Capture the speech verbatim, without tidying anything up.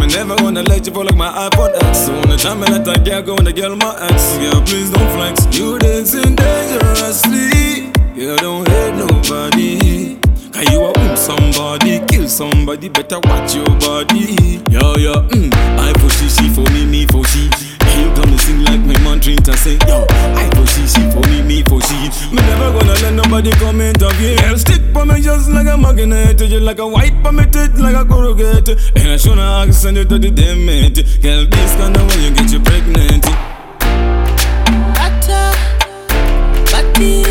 never gonna let you fall like my iPhone X. So when the time I let that girl go and the girl my ex. Girl, please don't flex. You dancing dangerously. Girl, don't hate nobody. Cause you a own somebody, kill somebody, better watch your body. Yo, yo, mm, I for she, she for me, me for she. Hey, you gonna sing like my man Trinta say, yo, I for she, she for me, me for she. Me never gonna let nobody come intervene. Girl, stick for me just like a magnet, just like a wipe on me teeth, like a corrugate. And I should not send it to the damn mate. Girl, this kind of way you get you pregnant. Butter, body.